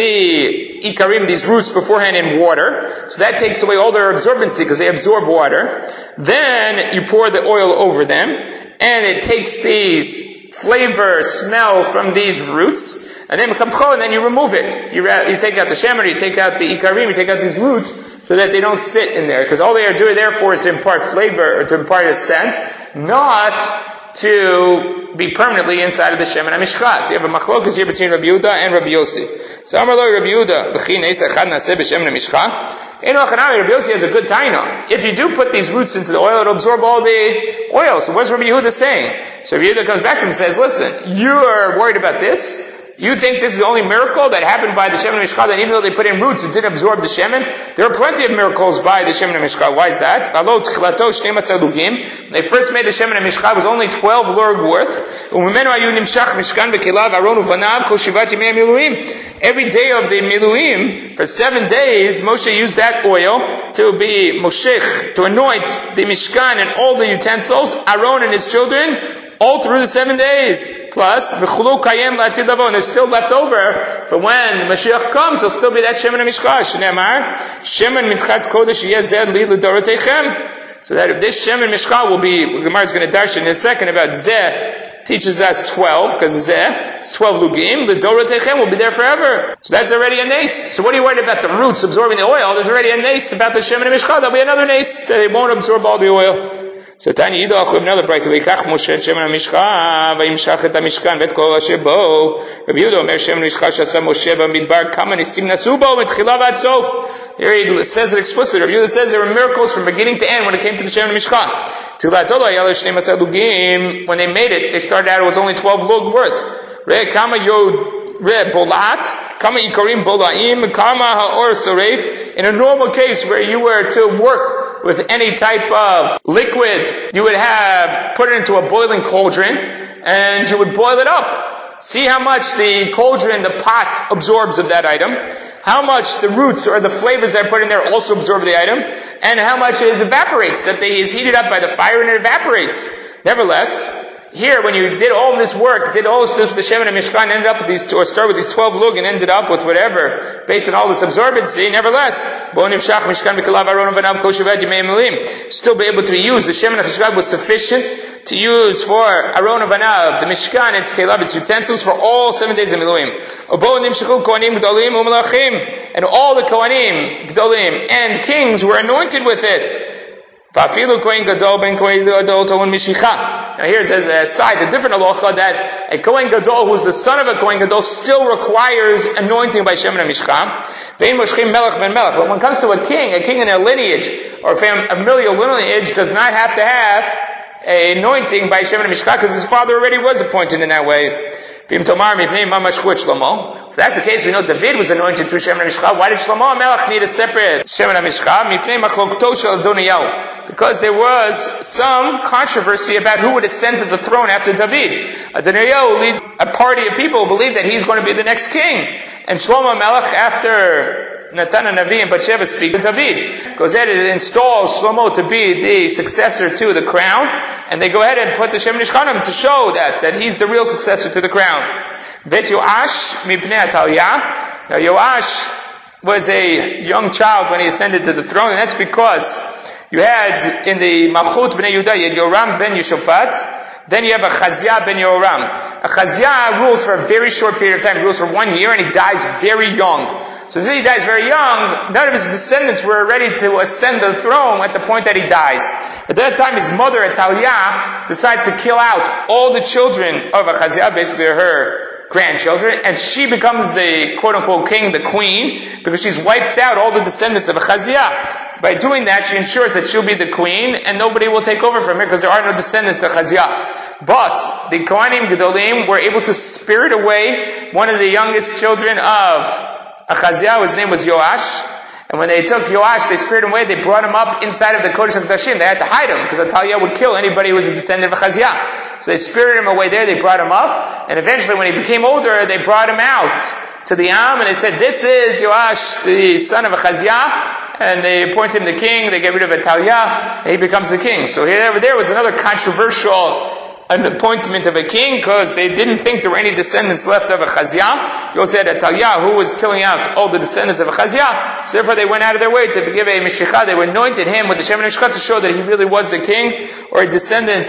the ikarim, these roots, beforehand in water. So that takes away all their absorbency, because they absorb water. Then you pour the oil over them, and it takes these flavor, smell from these roots, and then you remove it. You take out the shemer, you take out the ikarim, you take out these roots, so that they don't sit in there. Because all they are doing there for is to impart flavor, or to impart a scent, not to be permanently inside of the Shemen HaMishcha. So you have a machlokas here between Rabbi Yehuda and Rabbi Yossi. So Amar lo Rabbi Yehuda, B'chi neisa echad naseh b'Shemen HaMishcha. Rabbi Yossi has a good taina. If you do put these roots into the oil, it'll absorb all the oil. So what's Rabbi Yehuda saying? So Rabbi Yehuda comes back to him and says, listen, you are worried about this? You think this is the only miracle that happened by the Shemen HaMishcha, that even though they put in roots, it didn't absorb the Shemen? There are plenty of miracles by the Shemen HaMishcha. Why is that? When they first made the Shemen HaMishcha, it was only 12 lurg worth. Every day of the Miluim, for 7 days, Moshe used that oil to be Moshech, to anoint the Mishkan and all the utensils, Aaron and his children, all through the 7 days. Plus, v'chulu kayem la'atid lavo, and there's still left over for when the Mashiach comes. There'll still be that Shemen HaMishcha. Shneimar, Shemen Minchat Kodesh yezed li l'dorotechem. So that if this Shemen HaMishcha will be, the Gemara is going to darshan in a second about Zeh, teaches us 12, because Zeh, it's 12 lugim, the Dorotechem will be there forever. So that's already a nace. So what are you worried about the roots absorbing the oil? There's already a nace about the Shemen HaMishcha. There'll be another nace that it won't absorb all the oil. So Tanya Yidach, we have another bright. V'yikach Moshe et Shemen HaMishcha, v'yimshach et HaMishkan, v'et kol asher bo. Rabbi Yehuda Omer Shemen HaMishcha shasa Moshe b'midbar, kama nisim nasu bo, mitchila v'ad sof. Here he says it explicitly. Rabbi Yehuda says there were miracles from beginning to end when it came to the Shemen HaMishcha. When they made it, they started out, it was only 12 lug worth. Re kama yod re bolat, kama ikarim bolaim, kama ha'or saref. In a normal case where you were to work with any type of liquid, you would have put it into a boiling cauldron and you would boil it up. See how much the cauldron, the pot, absorbs of that item, how much the roots or the flavors that are put in there also absorb the item, and how much it evaporates, that is heated up by the fire and it evaporates. Nevertheless, here, when you did all this work, did all this with the Shemen HaMishkan, ended up with these, or started with these 12 lug and ended up with whatever, based on all this absorbency, nevertheless, still be able to be used. The Shemen HaMishkan was sufficient to use for Aron Avanav, the Mishkan, its Kelav, its utensils, for all 7 days of Miluim. And all the Kohanim, Gdolim, and kings were anointed with it. Now here it says aside, a different halacha that a Kohen Gadol who's the son of a Kohen Gadol still requires anointing by Shemen HaMishcha. But when it comes to a king in a lineage or a familial lineage does not have to have an anointing by Shemen HaMishcha because his father already was appointed in that way. If that's the case, we know David was anointed through Shemen HaMishcha. Why did Shlomo HaMelech need a separate Shemen HaMishcha? Because there was some controversy about who would ascend to the throne after David. Adoniyahu leads a party of people who believe that he's going to be the next king. And Shlomo HaMelech, after Natan HaNavi and Bathsheba speak to David, goes ahead and installs Shlomo to be the successor to the crown, and they go ahead and put the Shemen HaMishcha on him to show that he's the real successor to the crown. Bet Yoash mipnei Atalyah. Now Yoash was a young child when he ascended to the throne, and that's because you had in the Malchut bnei Yehuda, you had Yoram ben Yeshaphat, then you have Achaziah ben Yoram. Achaziah rules for a very short period of time, he rules for 1 year, and he dies very young. So since he dies very young, none of his descendants were ready to ascend the throne at the point that he dies. At that time, his mother, Atalyah, decides to kill out all the children of Achaziah, basically her grandchildren, and she becomes the quote-unquote king, the queen, because she's wiped out all the descendants of Achaziah. By doing that, she ensures that she'll be the queen, and nobody will take over from her, because there are no descendants to Achaziah. But the Kohanim Gedolim were able to spirit away one of the youngest children of Achaziah. His name was Yoash. And when they took Yoash, they spirited him away, they brought him up inside of the Kodesh HaKodashim. They had to hide him, because Atalyah would kill anybody who was a descendant of Achaziah. So they spirited him away there, they brought him up, and eventually when he became older, they brought him out to the Am, and they said, this is Yoash, the son of Achaziah, and they appoint him the king, they get rid of Atalyah, and he becomes the king. So there was another controversial an appointment of a king, because they didn't think there were any descendants left of Achaziah. You also had Atalyah, who was killing out all the descendants of Achaziah, so therefore they went out of their way to give a Mishikha. They anointed him with the Shemen HaMishcha to show that he really was the king, or a descendant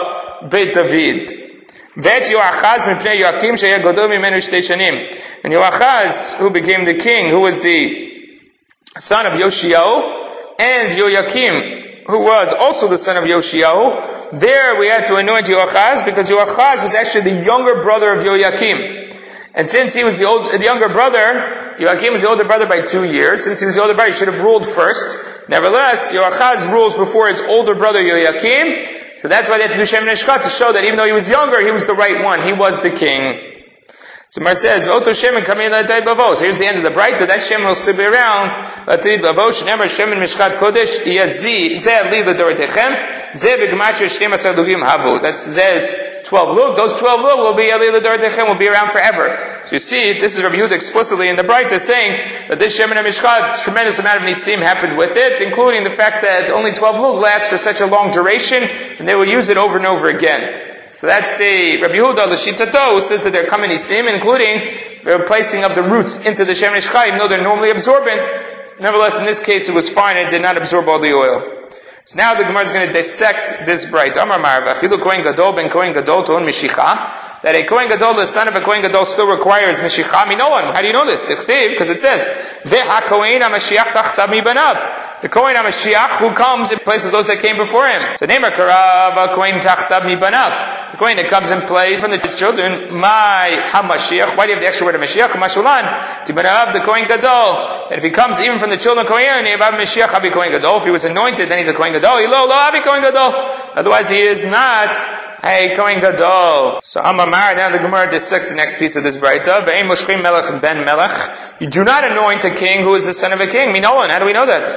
of Beit David. Vet Yoachaz mipnei Yoakim sheya godol mimenu shtei shanim. And Yoachaz, who became the king, who was the son of Yoshiyahu, and Yoakim, who was also the son of Yoshiyahu, there we had to anoint Yoachaz, because Yoachaz was actually the younger brother of Yoakim. And since he was the younger brother, Yoakim was the older brother by 2 years. Since he was the older brother, he should have ruled first. Nevertheless, Yoachaz rules before his older brother Yoakim. So that's why they had to do Shemen HaMishcha, to show that even though he was younger, he was the right one. He was the king. So Mar says, Oto Shemen kamin l'atayit bavo. So here's the end of the bright, that Shemen will still be around. L'atayit bavo, shenemar Shemen Mishchat Kodesh, yazi, zeh li l'doretechem, zeh b'gematria 12 lugim havu. That's Zeh's 12 lug. Those 12 lug will be li l'doretechem, will be around forever. So you see, this is Rabbi Yehuda explicitly in the bright saying that this Shemen HaMishchat, tremendous amount of nisim happened with it, including the fact that only 12 lug lasts for such a long duration, and they will use it over and over again. So that's the Rabbi Yehuda l'shitato, who says that they're coming nisim, including the placing of the roots into the Shemen HaMishcha, even though they're normally absorbent. Nevertheless, in this case, it was fine, it did not absorb all the oil. So now the Gemara is going to dissect this bright. Amar Marva, Afilu Kohen Gadol ben Kohen Gadol toon Mishicha, that a Kohen Gadol, the son of a Kohen Gadol, still requires Mishicha. Minolan. How do you know this? Because it says, Ve'ha Kohen HaMashiach tachtav mibanav. The Kohen HaMashiach who comes in place of those that came before him. So Neymar Karava Kohen Tachtav Mibanav. The Kohen that comes in place from his children, my HaMashiach. Why do you have the extra word of Mashiach? Mashulan. Tibanav the Kohen Gadol. And if he comes even from the children of Kohen, Nevav Mashiach Abi Kohen Gadol. If he was anointed, then he's a Kohen Gadol. Ilo lo Abi Kohen Gadol. Otherwise he is not a Kohen Gadol. So Amamar, now the Gemara dissects the next piece of this Braita. Ve'en Moshchim Melech Ben Melech. You do not anoint a king who is the son of a king. Minolan. How do we know that?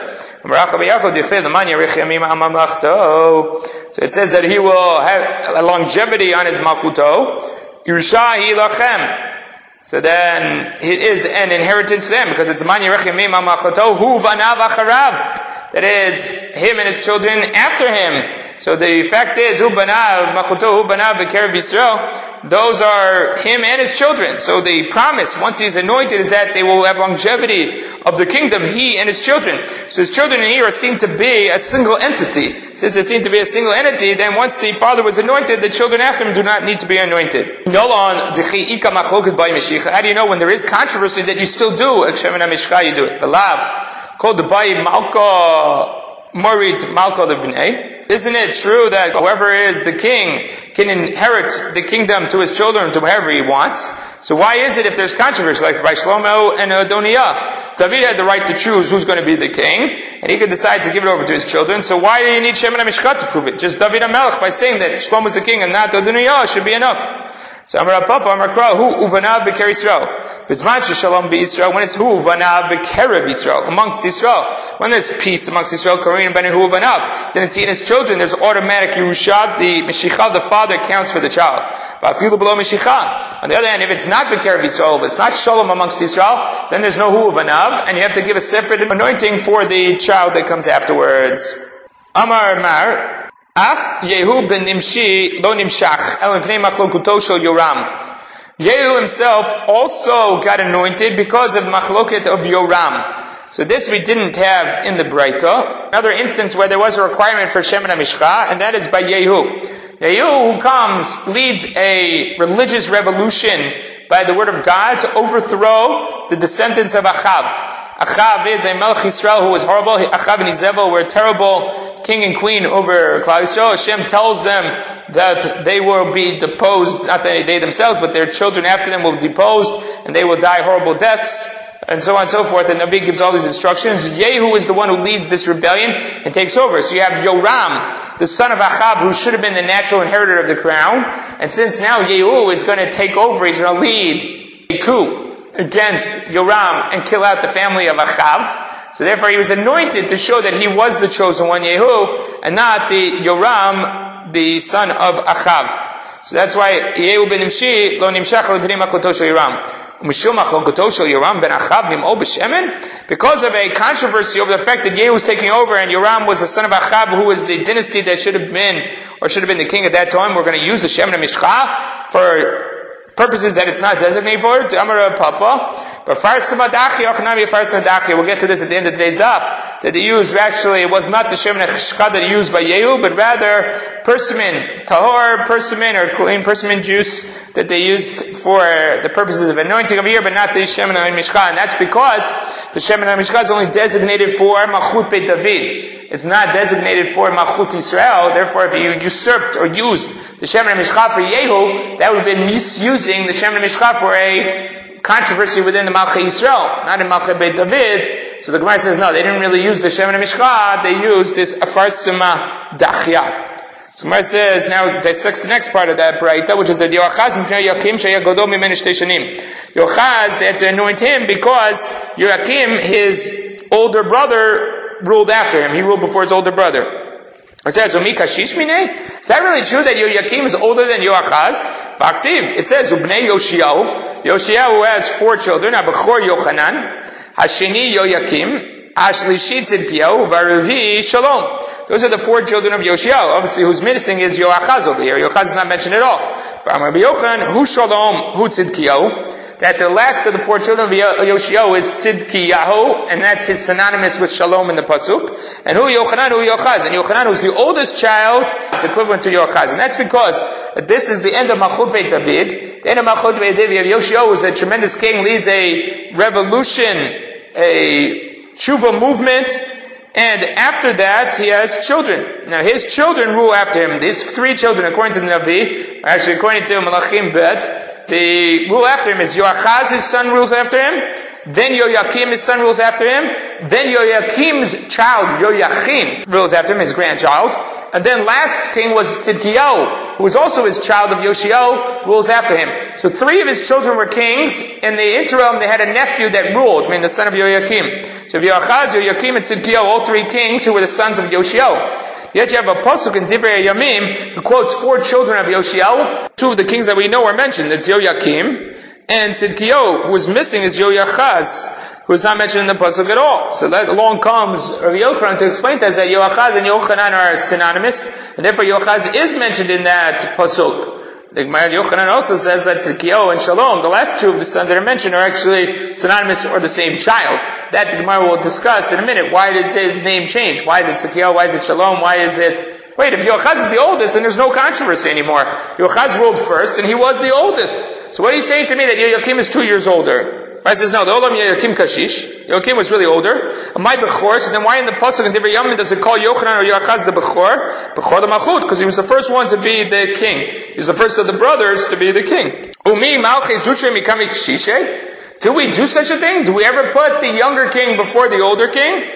So it says that he will have a longevity on his Malchuto. Yerusha Lachem. So then it is an inheritance to them because it's Man Yerech Yamim Malchuto Hu Vanav Acharav. That is him and his children after him. So the fact is, Hu Banav Malchuto Hu Banav B'Kerev Yisrael. Those are him and his children. So the promise, once he's anointed, is that they will have longevity of the kingdom, he and his children. So his children in here are seen to be a single entity. Since they're seen to be a single entity, then once the father was anointed, the children after him do not need to be anointed. How do you know when there is controversy that you still do? You do it. Called the Bayi Malka Marit Malka Levnei. Isn't it true that whoever is the king can inherit the kingdom to his children to whoever he wants? So why is it if there's controversy, like by Shlomo and Adoniah, David had the right to choose who's going to be the king, and he could decide to give it over to his children. So why do you need Shem and Mishkat to prove it? Just David HaMelech, by saying that Shlomo is the king and not Adoniah, should be enough. So Amar Papa, Amar Kra, Hu Uvanav B'Ker Yisrael. Bisman Shalom B'Yisrael, when it's Hu Uvanav B'Kerev Yisrael, amongst Yisrael. When there's peace amongst Yisrael, Korean Ben Hu Uvanav, then it's he and his children, there's automatic Yerusha, the Meshicha, the father counts for the child. But if you below Meshicha, on the other hand, if it's not B'Kerev Yisrael, if it's not Shalom amongst Yisrael, then there's no Hu Uvanav, and you have to give a separate anointing for the child that comes afterwards. Amar Mar, Af Yehu ben Nimshi lo nimshach el pnei machlokuto shel Yoram. Yehu himself also got anointed because of machloket of Yoram. So this we didn't have in the Braita. Another instance where there was a requirement for Shem and Mishcha, and that is by Yehu. Yehu, who comes, leads a religious revolution by the word of God to overthrow the descendants of Achav. Achav is a Melech Yisrael who was horrible. Achav and Izebel were a terrible king and queen over Klal Yisrael. Hashem tells them that they will be deposed, not they themselves, but their children after them will be deposed, and they will die horrible deaths, and so on and so forth. And Nabi gives all these instructions. Yehu is the one who leads this rebellion and takes over. So you have Yoram, the son of Achav, who should have been the natural inheritor of the crown. And since now Yehu is going to take over, he's going to lead a coup against Yoram and kill out the family of Achav. So therefore he was anointed to show that he was the chosen one, Yehu, and not the Yoram, the son of Achav. So that's why Yehu ben Nimshi lo nimshach l'pnei machloto shel Yoram. Umishum machloto shel Yoram ben Achav nim'ol b'shemen. Because of a controversy over the fact that Yehu was taking over and Yoram was the son of Achav, who was the dynasty that should have been the king at that time, we're going to use the Shem and Mishcha for purposes that it's not designated for, to Amar Papa. But we'll get to this at the end of today's daf, that they used, actually, it was not the Shem and Mishcha that used by Yehu, but rather persimmon, tahor, persimmon, or clean persimmon juice that they used for the purposes of anointing over here, but not the Shem and Mishcha. And that's because the Shem and Mishcha is only designated for Malchut Beit David. It's not designated for Malchut Yisrael. Therefore, if you usurped or used the Shem and Mishcha for Yehu, that would have been misusing the Shem and Mishcha for a controversy within the Malchut Yisrael, not in Malchut Beit David. So the Gemara says, no, they didn't really use the Shem and Mishcha, they used this Afarsima Dachya. So Gemara says, now dissects the next part of that Braita, which is that Yoachaz Mipnei Yakim Sheya Godol Mimenu Shtei Shanim. Yoachaz, they had to anoint him because Yoakim, his older brother, ruled after him. He ruled before his older brother. It says, Umi Kashish Minei? Is that really true that Yoakim is older than Yoachaz? Vaktiv. It says, Ubnei Yoshiyahu. Yoshiyahu, who has 4 children, Abachor Yochanan, Hashini Yoakim, Ashlishi Tzidkiyahu, Varevi Shalom. Those are the 4 children of Yoshiyahu. Obviously, who's missing is Yoachaz over here. Yoachaz is not mentioned at all. V'amar Yochanan, Hu Shalom, Hu Tzidkiyahu. That the last of the 4 children of Yoshiyahu is Tzidkiyahu, and that's his synonymous with Shalom in the Pasuk. And Hu Yochanan, Hu Yochaz. And Yochanan, who's the oldest child, is equivalent to Yochaz. And that's because this is the end of Malchut Beit David. The end of Malchut Beit David, Yoshia was a tremendous king, leads a revolution, a tshuva movement, And after that, he has children. Now his children rule after him. These 3 children, according to the Navi, actually according to Malachim Bet, the rule after him is Yoachaz, his son, rules after him. Then Yoyakim, his son, rules after him. Then Yoyakim's child, Yoyachim, rules after him, his grandchild. And then last king was Tzidkiyahu, who was also his child of Yoshio, rules after him. So 3 of his children were kings. In the interim, they had a nephew that ruled, the son of Yoyakim. So Yoachaz, Yoyakim, and Tzidkiyahu, all 3 kings who were the sons of Yoshio. Yet you have a pasuk in Divrei Yamim who quotes 4 children of Yoshio. 2 of the kings that we know are mentioned. It's Yoyakim and Tzidkiyahu. Who is missing is Yoachaz, who is not mentioned in the pasuk at all. So that along comes Rabbi Yochanan to explain to us that Yoachaz and Yochanan are synonymous, and therefore Yoachaz is mentioned in that pasuk. The Gemara Yochanan also says that Tzidkiyahu and Shalom, the last 2 of the sons that are mentioned, are actually synonymous or the same child. That the Gemara will discuss in a minute. Why does his name change? Why is it Tzidkiyahu? Why is it Shalom? Why is it... Wait, if Yoachaz is the oldest, then there's no controversy anymore. Yoachaz ruled first, and he was the oldest. So what are you saying to me that Yoyakim is 2 years older? Right, says, no, the Olam Yoyakim Kashish. Yoyakim was really older. My Bechor, so then why in the Pasuk in Divrei Yamim does it call Yochanan or Yoachaz the Bechor? Bechor the Malchut, because he was the first one to be the king. He was the first of the brothers to be the king. Umi Malchei Zutre Mikami Kashishe. Do we do such a thing? Do we ever put the younger king before the older king?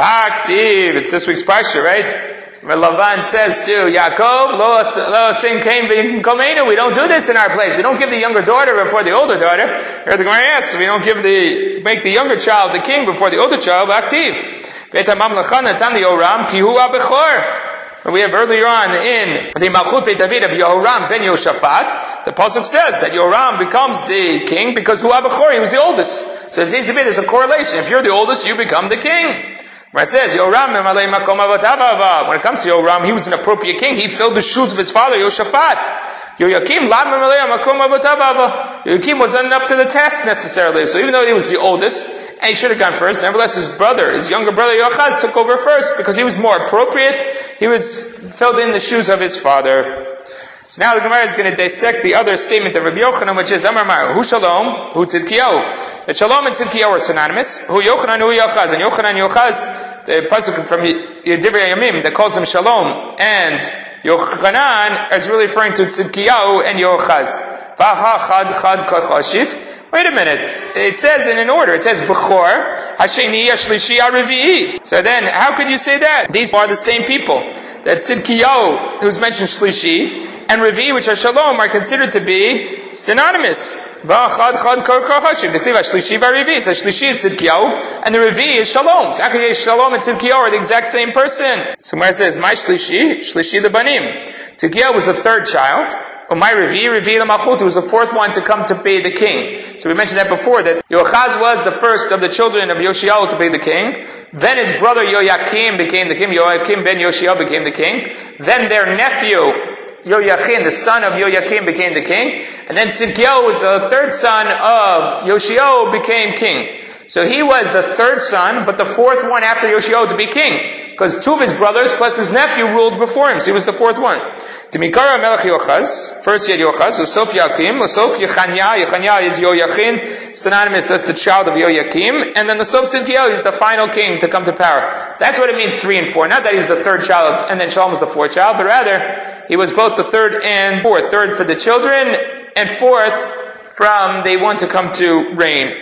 Vaktiv. It's this week's parsha, right? Where Lavan says to Yaakov, Lo sin came v'komenu. We don't do this in our place. We don't give the younger daughter before the older daughter. Or the Gemara asks, we don't make the younger child the king before the older child. Aktiv. V'etamam l'chana tam Yoram ki hu ha-bechor. We have earlier on in the Malchut Beit David of Yehoram ben Yoshaphat, the pasuk says that Yoram becomes the king because hu ha-bechor, he was the oldest. So it seems to be there's a correlation. If you're the oldest, you become the king. Where it says, Yoram, when it comes to Yoram, he was an appropriate king. He filled the shoes of his father, Yoshaphat. Yoyakim wasn't up to the task necessarily. So even though he was the oldest, and he should have gone first, nevertheless his younger brother Yoachaz took over first because he was more appropriate. He was filled in the shoes of his father. So now the Gemara is going to dissect the other statement of Rabbi Yochanan, which is Amar Mar, Hu Shalom, Hu Tzidkiyahu. That Shalom and Tzidkiyahu are synonymous. Hu Yochanan, Hu Yoachaz. And Yochanan, Yoachaz, the pasuk from Divrei Yamim that calls them Shalom and Yochanan is really referring to Tzidkiyahu and Yoachaz. Vaha chad chad kachashiv. Wait a minute. It says in an order. It says Bechor, Hasheni, Hashlishi, Harivi'i. So then, how could you say that? These are the same people. That Tzidkiyahu, who's mentioned Shlishi, and Revi, which are Shalom, are considered to be synonymous. V'achad chad kar kachashiv. The Chliva Shlishi v'Revi. It says Shlishi is Tzidkiyahu, and the Revi is Shalom. So how can you say Shalom and Tzidkiyahu are the exact same person? So where it says, My Shlishi, Shlishi the Banim. Tzidkiyahu was the 3rd child. My Revi the Malchut, was the 4th one to come to be the king. So we mentioned that before, that Yoachaz was the first of the children of Yoshio to be the king. Then his brother Yoyakim became the king. Yoyakim ben Yoshio became the king. Then their nephew, Yoyachin, the son of Yoyakim, became the king. And then Tzidkiyahu was the 3rd son of Yoshio, became king. So he was the 3rd son, but the 4th one after Yoshio to be king. Because 2 of his brothers plus his nephew ruled before him, so he was the 4th one. Timikara Melech Yoachaz, first he had Yoachaz, Usof Yakim, Usof Yechanya, Yechanya is Yoyachin, synonymous, that's the child of Yoyakim, and then the Usof Tzidkiyahu is the final king to come to power. So that's what it means 3 and 4. Not that he's the 3rd child, and then Shalom was the 4th child, but rather, he was both the 3rd and 4th. 3rd for the children, and 4th from the one to come to reign.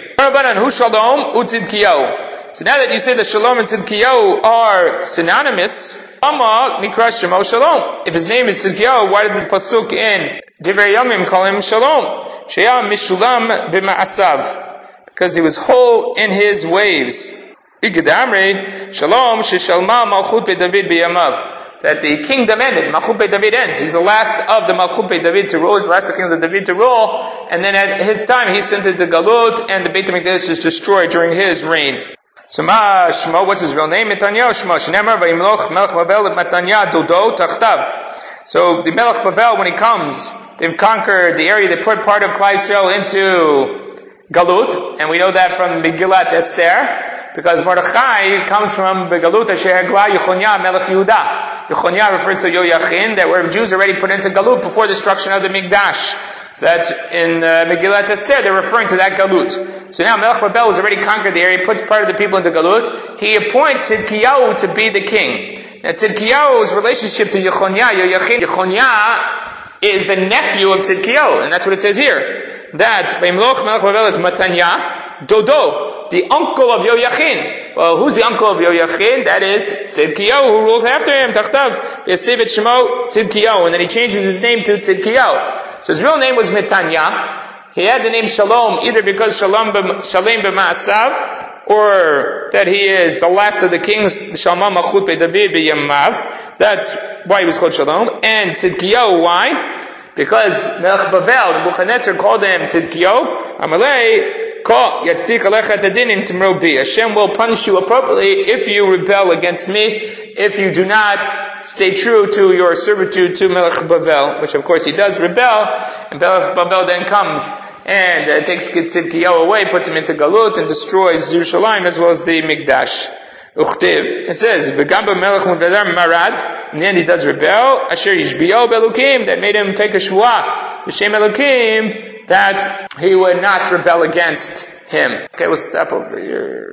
So now that you say that Shalom and Tzidkiyahu are synonymous, Ama Nikra Shemo Shalom. If his name is Tzidkiyahu, why did the pasuk in Divrei Yamim call him Shalom? Sheya Mishulam B'Ma'asav, because he was whole in his ways. Igedamre Shalom Sheshalma Malchut Beit David B'Yamav. That the kingdom ended. Malchut Beit David ends. He's the last of the Malchut Beit David to rule. He's the last of the kings of David to rule. And then at his time, he sent it to Galut, and the Beit HaMikdash is destroyed during his reign. So Ma Shmo, what's his real name? Netanyahu Shmo. Shneimar vayimloch Melech Bavel Matanya Dodo Tachtav. So the Melech Bavel, when he comes, they've conquered the area. They put part of Klal Yisrael into Galut, and we know that from Megillat Esther, because Mordechai comes from Galut Asher Hagla Yechonya Melech Yehuda. Yechonya refers to Yoyachin, that were Jews already put into Galut before destruction of the Mikdash. So that's in Megillat Esther, they're referring to that Galut. So now Melech Babel has already conquered the area, he puts part of the people into Galut, he appoints Tzidkiyahu to be the king. Now Tzidkiyahu's relationship to Yechoniah is the nephew of Tzidkiyahu, and that's what it says here. That Vayimloch Melech Babel et Matanya, Dodo, the uncle of Yoyachin. Well, who's the uncle of Yoyachin? That is Tzidkiyahu, who rules after him. Tachtav, Yaseh et Shemo Tzidkiyahu, and then he changes his name to Tzidkiyahu. So his real name was Matanya. He had the name Shalom, either because Shalem b'ma'asav, or that he is the last of the kings, Shalom Machut be'David be'Yamav. That's why he was called Shalom. And Tzidkiyahu, why? Because Melech Bavel, Nebuchadnezzar called him Tzidkiyahu, Amalei, Ko Yatzdik Alecha Tadinim Timrobi. Hashem will punish you appropriately if you rebel against me, if you do not stay true to your servitude to Melech Bavel, which of course he does rebel, and Melech Bavel then comes and takes Tzidkiyahu away, puts him into Galut, and destroys Yerushalayim as well as the Mikdash. Uchtiv, it says, Begamba Melech Mudadar Marad, in the end he does rebel, Asher Yishbiyo Belukim, that made him take a Shua, B'Shem Elukim, that he would not rebel against him. Okay, we'll stop over here.